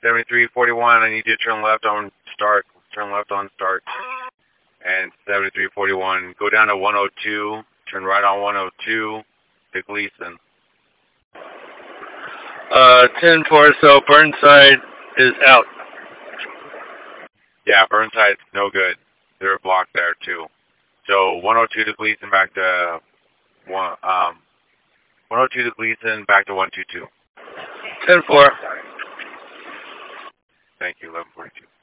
7341, I need you to turn left on start. Turn left on start. And 7341, go down to 102, turn right on 102 to Gleason. 10-4, so Burnside is out. Yeah, Burnside's no good. They're blocked there too. So 102 to Gleason, back to 102 to Gleason, back to 122. 10-4. Thank you, 1142.